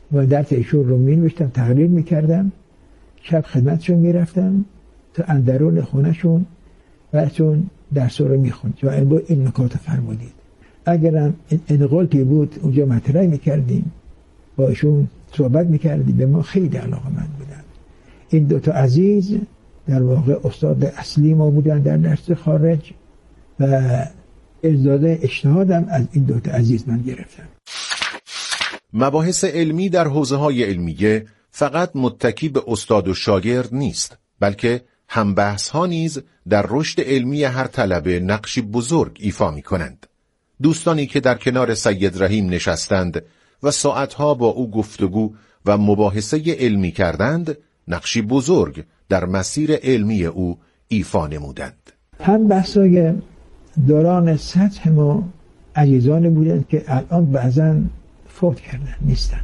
و درس ایشون رو می‌نوشتم، تقریر می‌کردم، شب خدمتشون می‌رفتم تو اندرون خونه‌شون و چون درس رو می‌خوند و این نکات فرمودید. اگرم انقلتی بود اونجا مطرح می‌کردیم، با ایشون صحبت می‌کردیم، به ما خیلی علاقه‌مند بودن. این دو تا عزیز در واقع استاد اصلی ما بودن در درس خارج و اجازه اجتهادم از این دو تا عزیز من گرفتم. مباحث علمی در حوزه‌های علمیه فقط متکی به استاد و شاگرد نیست، بلکه هم بحث‌ها نیز در رشد علمی هر طلبه نقشی بزرگ ایفا می‌کنند. دوستانی که در کنار سید رحیم نشستند و ساعتها با او گفتگو و مباحثه علمی کردند، نقشی بزرگ در مسیر علمی او ایفا نمودند. هم بحثای دوران سطح ما عزیزانی بودند که الان بعضا فوت کردن، نیستن.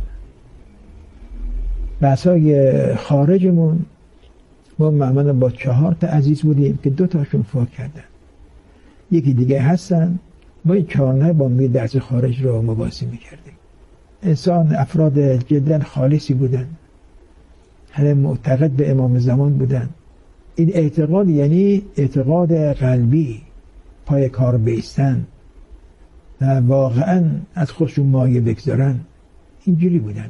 بحثای خارجمون ما معمولا با 4 تا عزیز بودیم که 2 تاشون فوت کردن، یکی دیگه هستن. ما این 4 با می درس خارج رو مباحثه میکردیم. افراد جدا خالصی بودن، هر معتقد به امام زمان بودن. این اعتقاد یعنی اعتقاد قلبی، پای کار بیستن و واقعا از خودشون مایه بگذارن. اینجوری بودن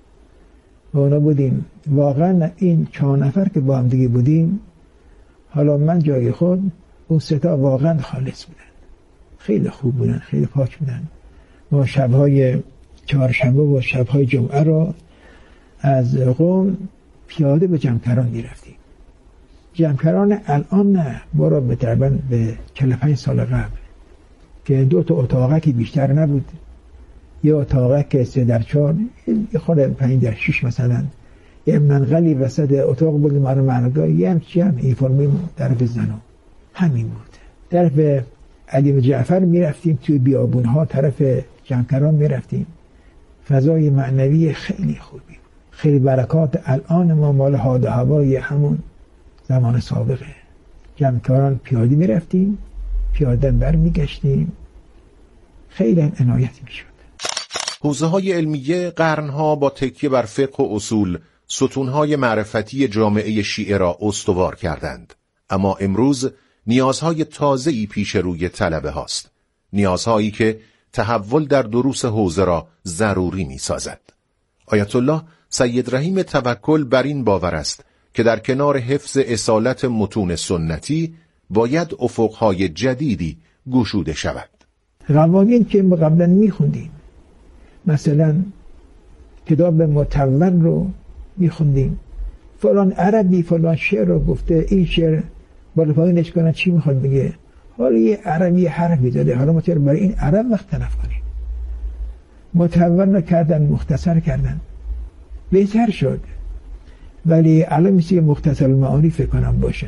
اونا بودیم. واقعا این 4 نفر که با هم دیگه بودیم، حالا من جای خود، اون 3 تا واقعا خالص بودن، خیلی خوب بودن، خیلی پاک بودن. ما شبهای چهارشنبه و شبهای جمعه رو از قم پیاده به جمکران میرفتیم. جمکران الان نه، ما رو به تقریباً به 45 سال قبل که 2 تا اتاقه که بیشتر نبود، یه اتاقه که 3x4، یه خود 5x6 مثلا، یه منقلی وسط اتاق بود، معنگاه یه همچی هم اینفرمی طرف زنو همین بود. طرف علی و جعفر میرفتیم، توی بیابونها طرف جمکران میرفتیم. فضای معنوی خیلی خوبی بود، خیلی برکات. الان ما مال حال و هوای همون زمان سابقه. جمکران پیاده میرفتیم، پیاده بر میگشتیم، خیلی عنایتی میشد. حوزه‌های علمیه قرنها با تکیه بر فقه و اصول ستونهای معرفتی جامعه شیعه را استوار کردند. اما امروز نیازهای تازه‌ای پیش روی طلبه هاست، نیازهایی که تحول در دروس حوزه را ضروری می‌سازد. آیت الله سید رحیم توکل بر این باور است که در کنار حفظ اصالت متون سنتی باید افقهای جدیدی گشوده شود. قوانین که ما قبلا می‌خوندیم، مثلا کتاب متون رو می‌خوندیم، فلان عربی فلان شعر رو گفته، این شعر بالا پایینش کنن چی میخواد بگه، حالا یه عربی حرفی زده، حالا ما چرا برای این عرب وقت تلف کنیم؟ متون رو کردن، مختصر کردن، بهتر شد. ولی الان میشه مختصر المعانی فکر کنم باشه،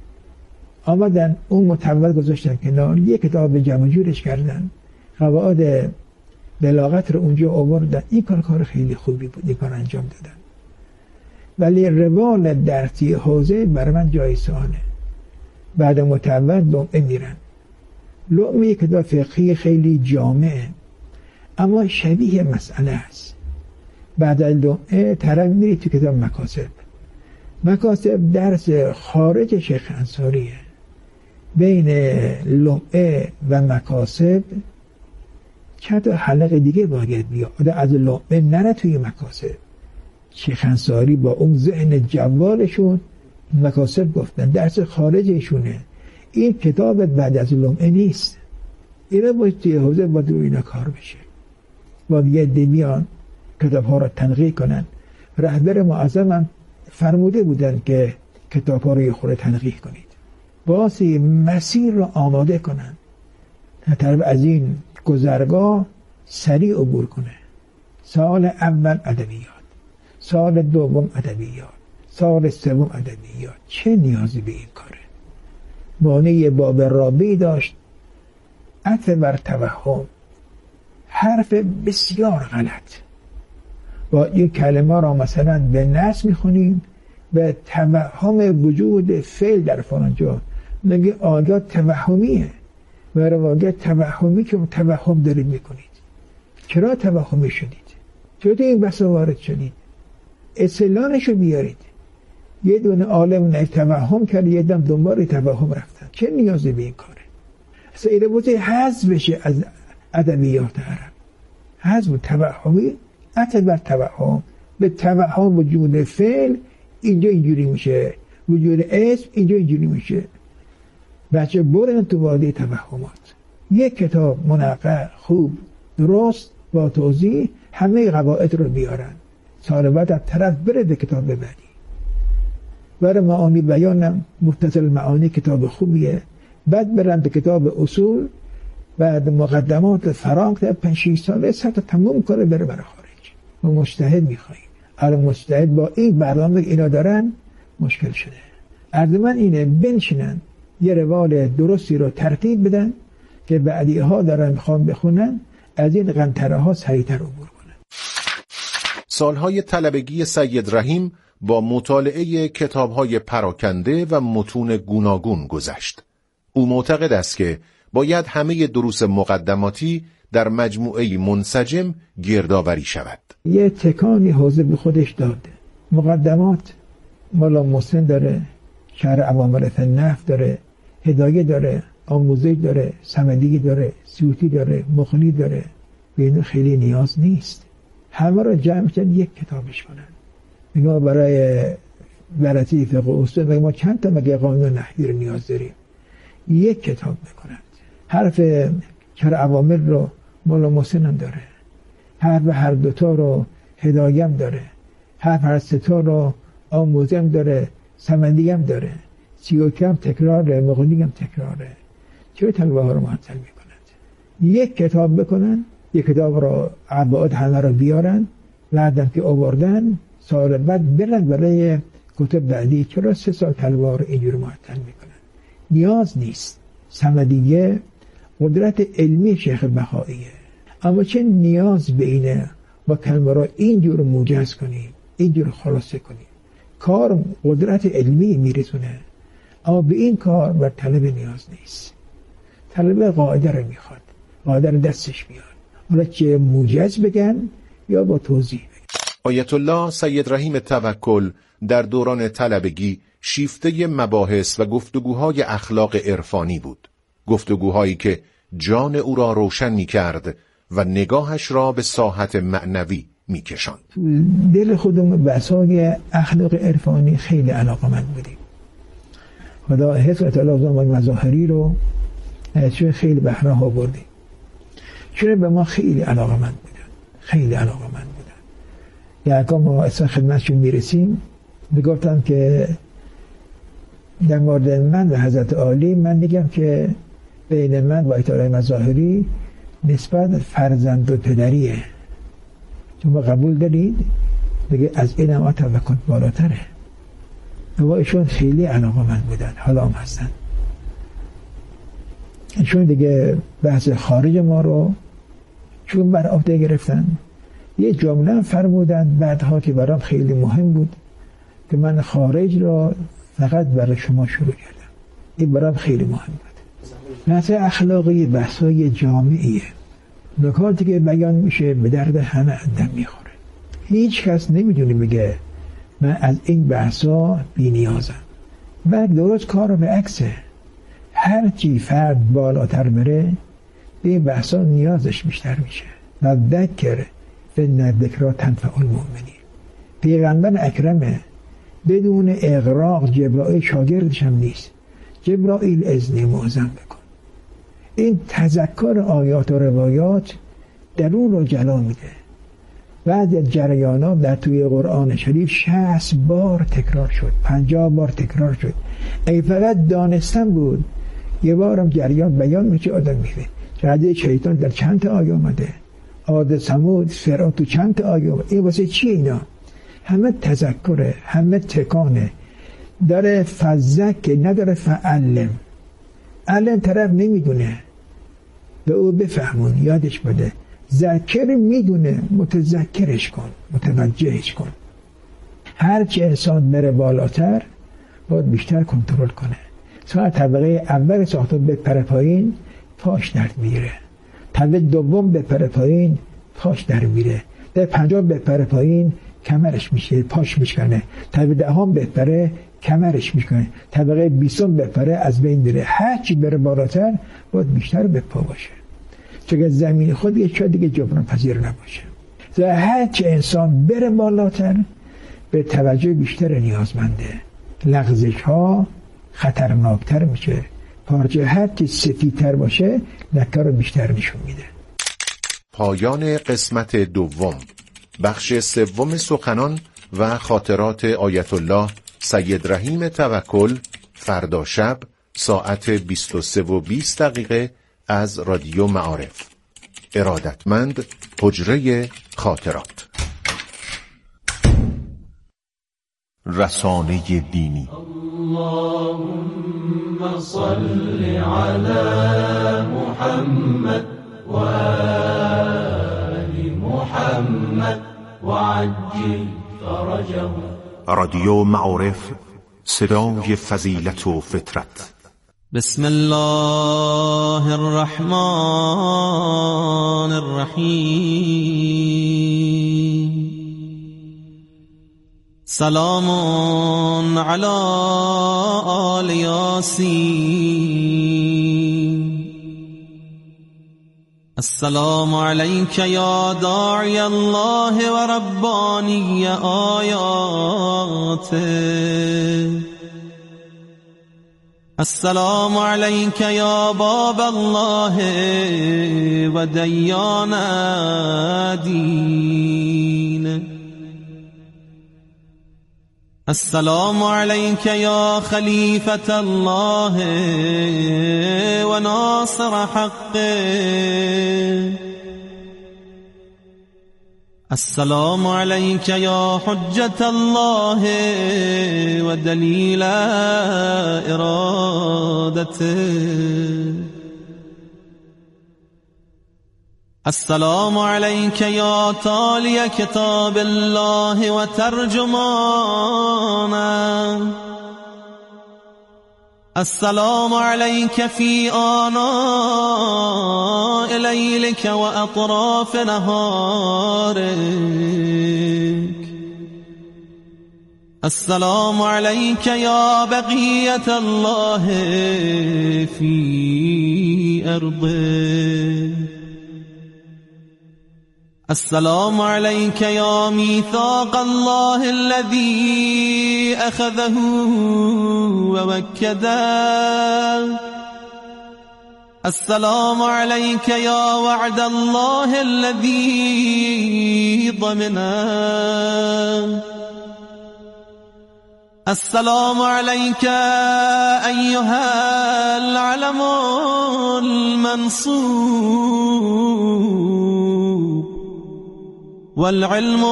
آمدن اون متون گذاشتن کنار، یه کتاب جمع جورش کردن، قواعد بلاغت رو اونجا آوردن. این کار خیلی خوبی بود، این کار انجام دادن. ولی روال درسی حوزه برای من جای سواله. بعد متون لمعه میرن. لمعه یک کتاب فقهی خیلی جامعه اما شبیه مسئله است. بعد از لمعه طرف میری تو کتاب مکاسب. مکاسب درس خارج شیخ انصاریه. بین لمعه و مکاسب چند تا حلقه دیگه باید بیاد. از لمعه نره توی مکاسب. شیخ انصاری با اون ذهن جوالشون مکاسب گفتن، درس خارجشونه. این کتاب بعد از لمعه نیست. اینا باید توی حوزه باید روی اینا کار بشه. باید یه دمیان کتاب ها را تنقیح کنن. رهبر معظم هم فرموده بودن که کتاب ها رو یه خورده تنقیح کنید، باسی مسیر رو آماده کنن، طرف از این گذرگاه سریع عبور کنه. سال اول ادبیات، سال دوم ادبیات، سال سوم ادبیات. چه نیازی به این کاره؟ معنی باب رابعی داشت، عطف بر توهم، حرف بسیار غلط. با این کلمه را مثلا به نص میخونیم، به توهم وجود فعل در فلان جا میگه آیا توهمیه، برای واقع توهمی که توهم دارید میکنید. چرا توهمی شدید؟ چطور این بحثا وارد شدید؟ استدلالشو بیارید. یه دونه عالم توهم کرد، یه دم دنبال توهم رفتن. چه نیازی به این کاره؟ اصلا این بود حذف بشه از ادبیات عرب. حذف توهمی، عطف بر توهم، به توهم وجود فعل اینجا اینجوری میشه، وجود اسم اینجا اینجوری میشه. بچه برن تو وادی توهمات. یک کتاب منقع خوب درست با توضیح همه قواعد رو بیارن. سال بعد از طرف بره به کتاب بعدی. برای معانی بیانم متصل معانی کتاب خوبیه. بعد برن به کتاب اصول، بعد مقدمات فراغ تا 5-6 ساله سطح تموم کنه بره برای خارج. ما مجتهد میخواییم. الان مجتهد با این برنامه اینا دارن مشکل شده. عرض من اینه بنشینن یه روال درستی رو ترتیب بدن که بعدی ها دارن میخوان بخونن از این قنطره ها سریعتر عبور کنن. سالهای طلبگی سید رحیم با مطالعه کتابهای پراکنده و متون گوناگون گذشت. او معتقد است که باید همه دروس مقدماتی در مجموعه منسجم گردآوری شود. یه تکانی حوزه به خودش داده. مقدمات مولا محسن داره، شرح عوامل النحو داره، هدایه داره، آموزش داره، صمدی داره، سیوطی داره، مغنی داره. به اینو خیلی نیاز نیست. همه رو جمع کردن یک کتابش کنن. میگم برای بررسی فقه و اصول میگم ما چند تا مگه قانون نحوی رو نیاز داریم؟ یک کتاب بکنن. حرف شرح عوامل رو مولا محسن هم داره، حرف هر دوتا رو هدایه هم داره، حرف هر ستا رو آموزه هم داره، صمدی هم داره، سیوطی هم تکراره، مغنی هم تکراره. چرا تلوه ها رو معطل میکنند؟ یک کتاب بکنن، یک کتاب رو عباد همه رو بیارن، بعدم که آوردن سال بعد برن برای کتب بعدی. چرا 3 سال تلوه ها رو اینجور معطل میکنن؟ نیاز نیست. صمدیه قدرت علمی شیخ بهائیه، اما چه نیاز به اینه با کلمه را اینجور موجز کنیم، اینجور خلاصه کنیم؟ کار قدرت علمی میرسونه، اما به این کار بر طلب نیاز نیست. طلب قاعده رو میخواد، قاعده رو دستش بیاد، حالا چه موجز بگن یا با توضیح بگن. آیت الله سید رحیم توکل در دوران طلبگی شیفته مباحث و گفتگوهای اخلاق عرفانی بود، گفتگوهایی که جان او را روشن می کرد و نگاهش را به ساحت معنوی می کشاند. دل خودم بحثای اخلاق عرفانی خیلی علاقمند بودیم. خدا حضرت الله مظاهری رو چون خیلی بهره ها بردیم، چون به ما خیلی علاقمند بودن، خیلی علاقمند بودن. یعنی که ما اصلا خدمتشون میرسیم میگفتم که در مورد من و حضرت عالی من میگم که بین من و آیت الله مظاهری نسبت فرزند و پدریه. شما قبول دارید؟ بگه از این هم توکل بالاتره. و ایشون خیلی علاقمند بودن، حالا هم هستن. ایشون دیگه بحث خارج ما رو چون بر عهده گرفتن. یه جمله فرمودن بعدها که برام خیلی مهم بود که من خارج را فقط برای شما شروع کردم. این برام خیلی مهم بود. بحث اخلاقی بحثای جامعیه، نکاتی که بیان میشه به درد همه آدم میخوره. هیچ کس نمیدونه بگه من از این بحثا بی نیازم. بعد درست کار رو به عکسه. هر چی فرد بالاتر بره به این بحثا نیازش بیشتر میشه. و ذکر فإن الذکری تنفع المؤمنین. پیغمبر اکرمه بدون اغراق جبرائیل شاگردش هم نیست. جبرائیل اذن معظم بکن. این تذکر آیات و روایات درون رو جلا میده. بعد از جریانات در توی قرآن شریف 60 بار تکرار شد، 50 بار تکرار شد. ای فقط دانستن بود. یه بارم جریان بیان میشه آدم میفهمه. رده شیطان در چند تا آیه اومده، عاد ثمود فرعون تو چند تا آیه اومده. این واسه چی اینا؟ همه تذکره، همه تکانه. داره فذکر نداره فعلم. علم طرف نمیدونه، به او بفهمون، یادش بده. ذکر میدونه، متذکرش کن، متوجهش کن. هرچی انسان بره بالاتر باید بیشتر کنترل کنه. ساعت طبقه اول ساختون بپره پایین پاش در میره، طبقه دوم بپره پایین پاش در میره، در 50 بپره پایین کمرش میشه، پاش میشکنه. طبقه 10 بپره کمرش میشکنه. طبقه 20 بپره از بین میره. هر چی بره بالاتر باید بیشتر به پا باشه، چون زمین خود یه چیز دیگه جبران پذیر نباشه. هر چی انسان بره بالاتر به توجه بیشتر نیازمنده. لغزش ها خطرناکتر میشه. پارچه هر چی سفیدتر باشه لکه رو بیشتر نشون میده. پایان قسمت دوم. بخش سوم سخنان و خاطرات آیت الله سید رحیم توکل فردا شب ساعت 23:20 از رادیو معارف. ارادتمند حجره خاطرات. رسانه دینی. اللهم صل علی محمد و آل محمد و عجل فرجهم. رادیو معارف، صدای فضیلت و فطرت. بسم الله الرحمن الرحیم. سلام علی آل یاسین. السلام علیک یا داعی الله و ربانی آیاته. السلام علیک یا باب الله و دیان دین. السلام علیک یا خلیفة الله و ناصر حق. السلام علیک یا حجة الله و دلیل ارادته. السلام علیک یا تالی کتاب الله و ترجمانه. السلام علیک فی آناء لیلک و اطراف نهارک. السلام علیک یا بقیة الله فی ارضه. السلام علیک یا میثاق الله الذي اخذه ووكده. السلام علیک یا وعد الله الذي ضمنه. السلام علیک ایها العلم المنصوب والعلم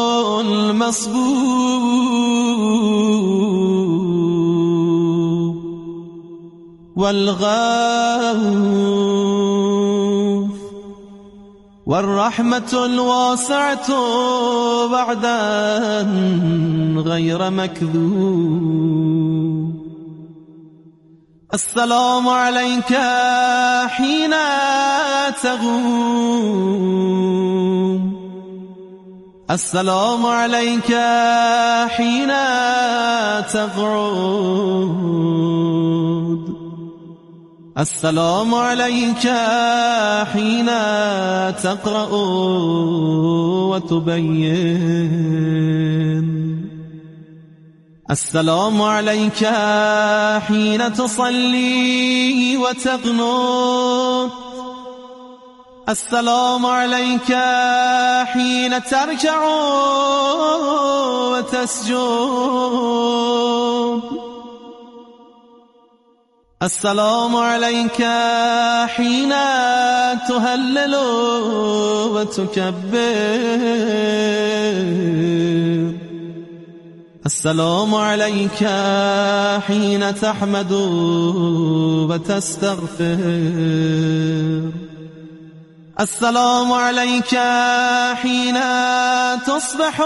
المصبوب والغوث والرحمة الواسعة وعدا غير مكذوب. السلام عليك حين تقوم. السلام عليك حين تقعد. السلام عليك حين تقرأ وتبين. السلام عليك حين تصلي وتقنت. السلام عليك حين تركع وتسجد. السلام عليك حين تهلل وتكبر. السلام عليك حين تحمد وتستغفر. السلام عليك حين تصبح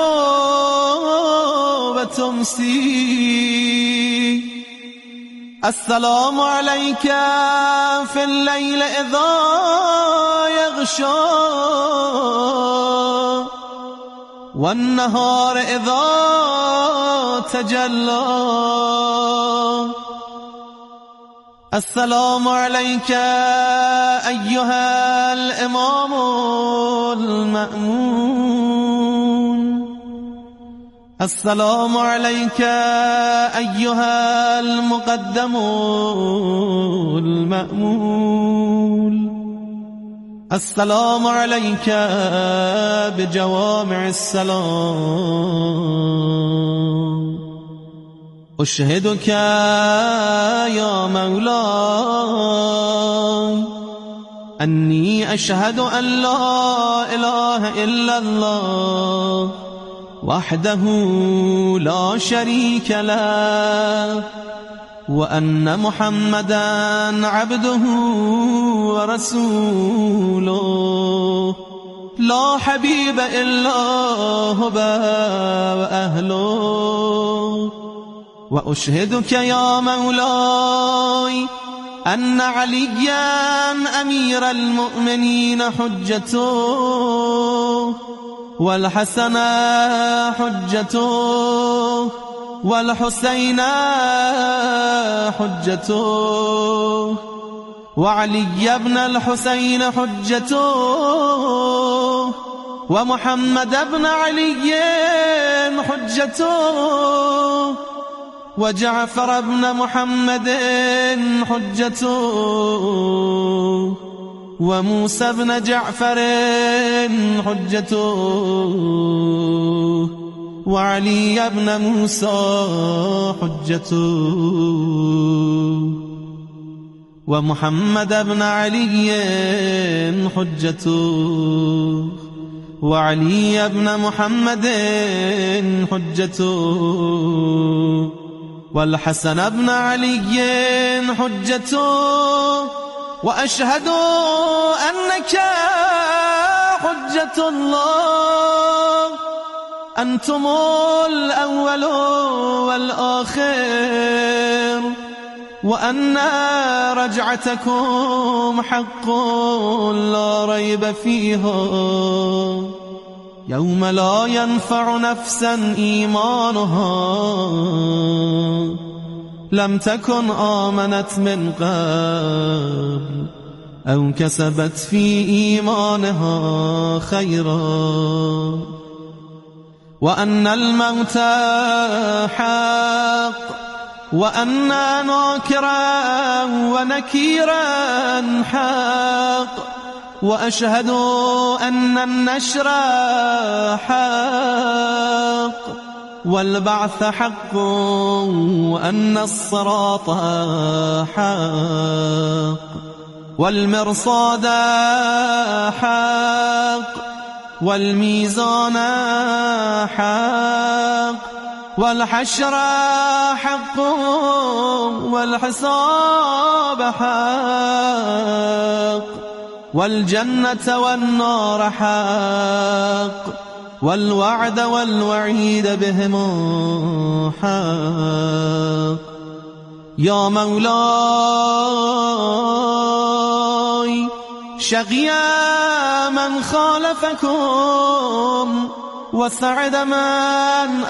وتمسي. السلام عليك في الليل إذا يغشى. والنهار إذا تجلى. السلام عليك أيها الإمام المأمون. السلام عليك أيها المقدم المأمول. السلام عليك بجوامع السلام. أشهدك يا مولاي أني أشهد أن لا إله إلا الله وحده لا شريك له، وأن محمدًا عبده ورسوله لا حبيب إلا هو وأهله. وأشهدك يا مولاي أن عليا أمير المؤمنين حجته، والحسن حجته، والحسين حجته، وعلي بن الحسين حجته، ومحمد بن علي حجته، وجعفر بن محمد حجته، وموسى بن جعفر حجته، وعلي بن موسى حجته، ومحمد بن علي حجته، وعلي بن محمد حجته، والحسن بن علي حجته. وأشهد أنك حجة الله، أنتم الأول والآخر، وأن رجعتكم حق لا ريب فيها، يوم لا ينفع نفسا إيمانها لم تكن آمنت من قبل أو كسبت في إيمانها خيرا، وأن الموت حق، وأن ناكرا ونكيرا حق، وأشهد أن النشر حق، والبعث حق، وأن الصراط حق، والمرصاد حق، والميزان حق، والحشر حق، والحساب حق، والجنة والنار حق، والوعد والوعيد بهم حق. يا مولاي شقي من خالفكم وسعد من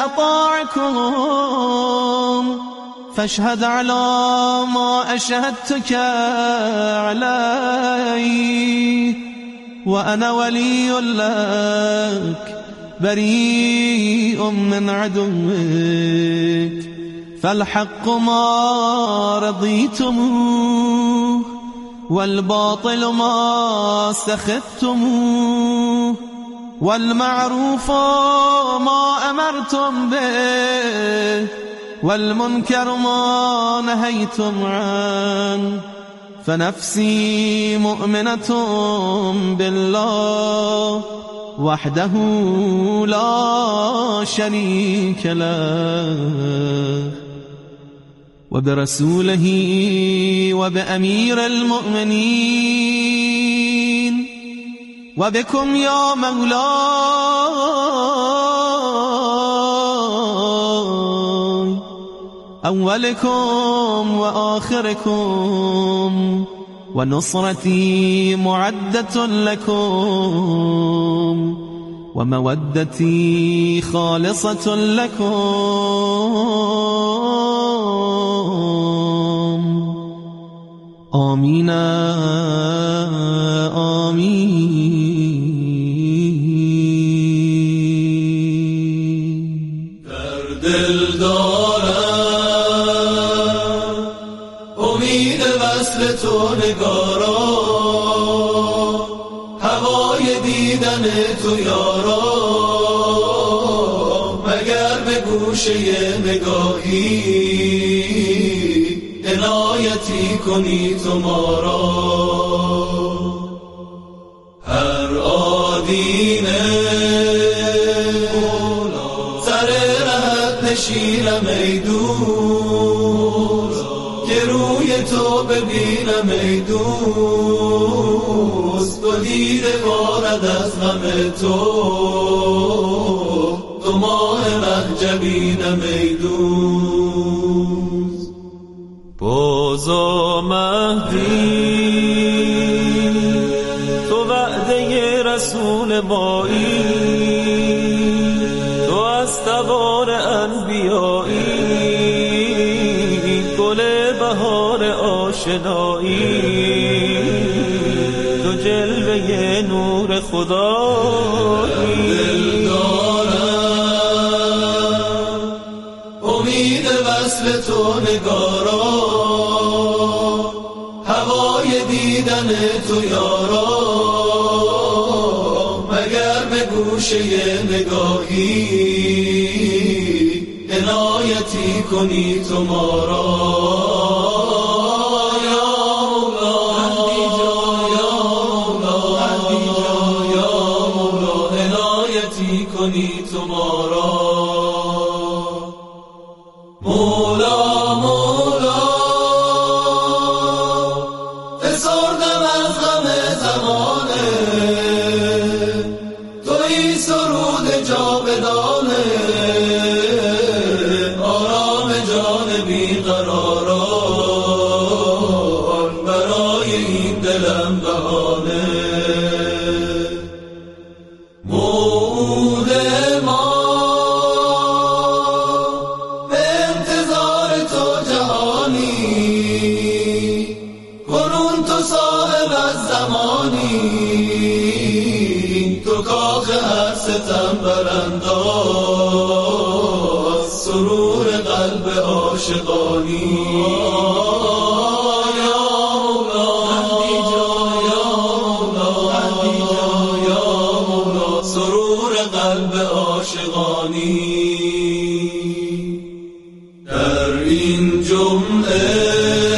أطاعكم، فاشهد على ما أشهدتك عليه، وأنا ولي لك بريء من عدوك، فالحق ما رضيتموه، والباطل ما سخطتموه، والمعروف ما أمرتم به، والمنكر ما نهيتم عنه، فنفسي مؤمنة بالله وحده لا شريك له، وبرسوله وبأمير المؤمنين، وبكم يا مولاي أولكم وآخركم، ونصرتي معدة لكم، ومودتي خالصة لكم آمین آمین. در دل دارم امید وصل تو نگارا، هوای دیدن تو یارا، مگر به گوشه نگاهی عنایتی کنی تو ما را. هر آدینه سر رهت نشینم ای دوست، که روی تو ببینم ای دوست، دو دیده بارد از غم تو، دو ماه مهجبینم ای دوست. بازا مهدی تو وعده رسول مایی، تو از تبار انبیایی، گل بهار آشنایی، تو جلوه نور خدایی. دل دارم امید وصل تو نگارا، هوای دیدن تو یارا، مگر به گوشه نگاهی عنایتی کنی تو ما را. کنی تو ما را. مولا مولا فسردم از غم زمانه، تویی سرود جاودانه، آرام جان بیقراران، برای این دلم بهانه. تو کاخ هر ستم برانداز، سرور قلب عاشقانی. یا مولا سرور قلب عاشقانی. در این جمعه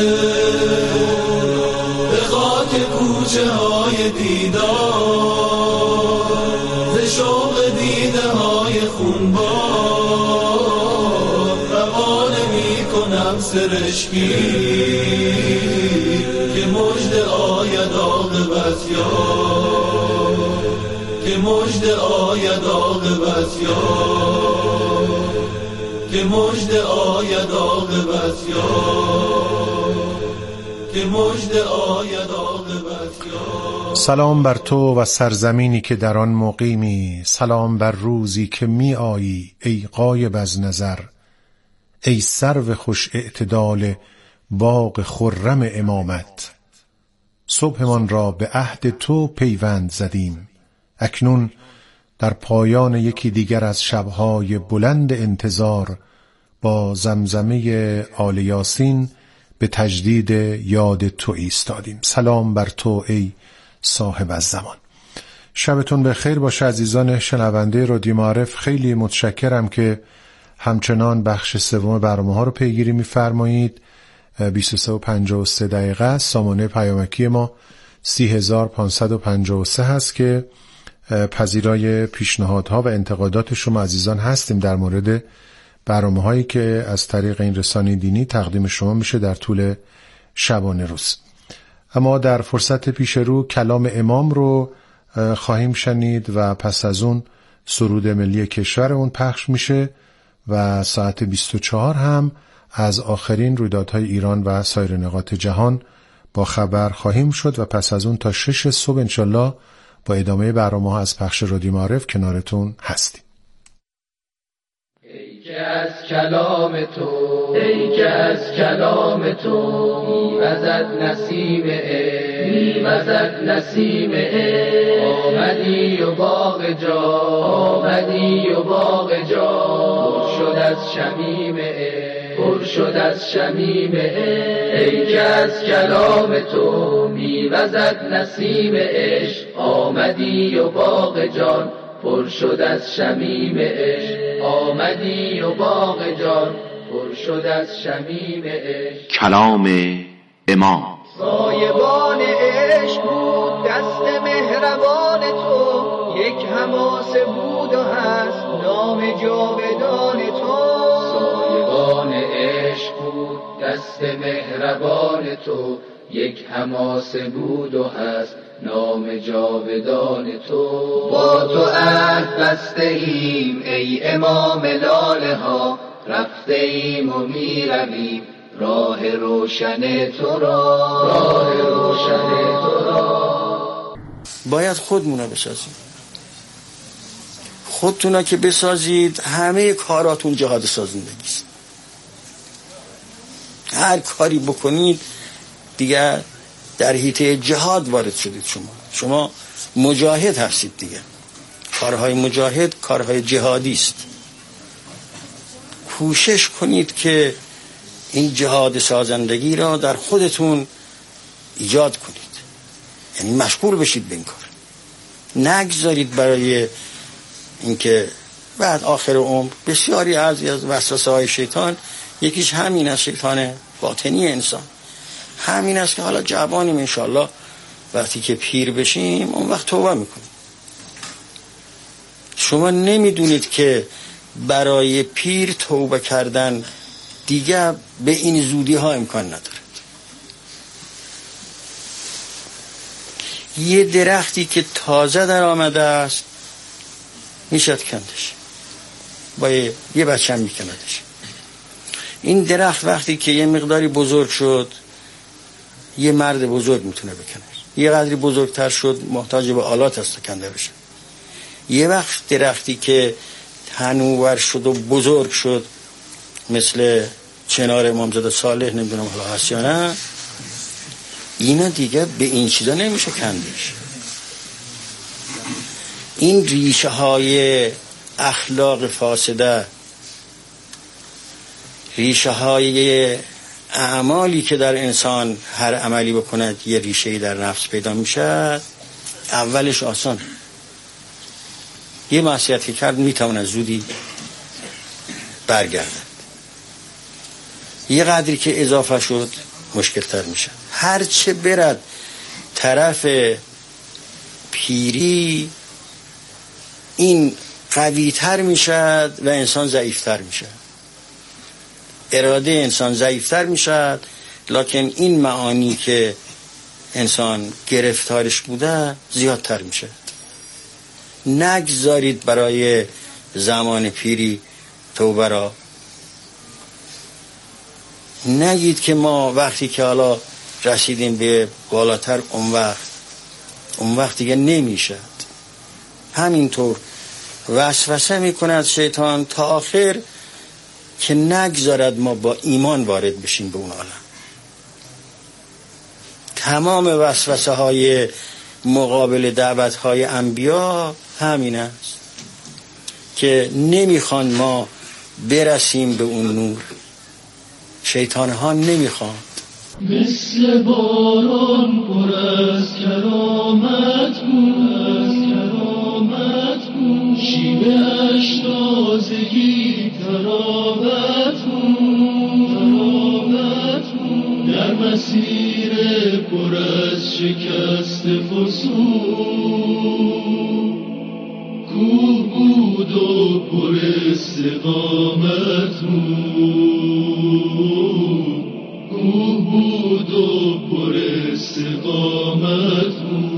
به خاک کوچه های دیدار، ز شوق دیده های خونبار، روانه می کنم سرشکی که مژده آید عاقبت یار، که مژده آید عاقبت یار، که مژده آید عاقبت یار، که مژده آید عاقبت یار. سلام بر تو و سرزمینی که در آن مقیمی، سلام بر روزی که می آیی ای غایب از نظر، ای سرو خوش اعتدال باغ خرم امامت. صبحمان را به عهد تو پیوند زدیم، اکنون در پایان یکی دیگر از شبهای بلند انتظار با زمزمه آل یاسین به تجدید یاد تو ایستادیم. سلام بر تو ای صاحب الزمان. شبتون به خیر باشه عزیزان شنونده رادیو معارف. خیلی متشکرم که همچنان بخش سوم برنامه‌ها رو پیگیری می‌فرمایید. 23:53 دقیقه سامانه پیامکی ما 30553 هست که پذیرای پیشنهادها و انتقادات شما عزیزان هستیم در مورد برنامه‌هایی که از طریق این رسانه دینی تقدیم شما میشه در طول شبانه روز. اما در فرصت پیش رو کلام امام رو خواهیم شنید و پس از اون سرود ملی کشور اون پخش میشه و ساعت 24 هم از آخرین رویدادهای ایران و سایر نقاط جهان با خبر خواهیم شد و پس از اون تا 6 صبح انشالله با ادامه برنامه از پخش رادیو معارف کنارتون هستیم. ای که از کلام تو میوزد نسیم آمدی و باغ جا پر شد از شمیم ای که از کلام تو میوزد نسیم عشق آمدی و باغ جان پر شد از شمیم عشق آمدی و باغ جان پر شد از شمیم عشق. کلام امام. سایبان عشق بود دست مهربان تو، یک حماسه بود و هست نام جاودان تو. سایبان عشق بود دست مهربان تو، یک حماسه بود و هست نام جاودان تو. با تو عهد بسته ایم ای امام لاله ها، رفته ایم و می رویم راه روشن تو را. باید خودمونو بسازیم. خودتونا که بسازید همه کاراتون جهاد سازندگیست. هر کاری بکنید دیگه در حیطه جهاد وارد شدید. شما مجاهد هستید دیگه. کارهای مجاهد کارهای جهادی است. کوشش کنید که این جهاد سازندگی را در خودتون ایجاد کنید، یعنی مشغول بشید به این کار. نگذارید برای اینکه بعد آخر عمر بسیاری از وسوسه های شیطان، یکیش همین است، شیطان باطنی انسان همین است که حالا جوانیم انشالله وقتی که پیر بشیم اون وقت توبه میکنیم. شما نمیدونید که برای پیر توبه کردن دیگه به این زودی ها امکان نداره. یه درختی که تازه در آمده است میشد کندش، با یه بچه هم میکندش. این درخت وقتی که یه مقداری بزرگ شد یه مرد بزرگ میتونه بکنه، یه قدری بزرگتر شد محتاج به آلات است تا کنده بشه. یه وقت درختی که تنوور شد و بزرگ شد مثل چنار امامزاده صالح، نمیدونم حالا هست یا نه، اینا دیگه به این چیزا نمیشه کندش. این ریشه های اخلاق فاسده، ریشه های اعمالی که در انسان هر عملی بکند یه ریشه‌ای در نفس پیدا میشه، اولش آسان، یه معصیت که کرد میتونه زودی برگردد، یه قدری که اضافه شد مشکل تر میشه. هرچه برد طرف پیری این قوی تر میشد و انسان ضعیفتر میشه، اراده انسان ضعیفتر میشد، لکن این معانی که انسان گرفتارش بوده زیادتر میشه. نگذارید برای زمان پیری توبه را. نگید که ما وقتی که حالا رسیدیم به بالاتر اون وقت دیگه نمیشد. همینطور وسوسه میکند شیطان تا آخر که نگذارد ما با ایمان وارد بشیم به اون عالم. تمام وسوسه های مقابل دعوت های انبیا همین است که نمیخوان ما برسیم به اون نور. شیطان ها نمیخوان. مثل باران پر از کرامت بود، شیوه اش تازگی تراوت بود، در مسیر پر از شکست فسون، کوه بود و پر استقامت بود، کوه بود و پر استقامت بود.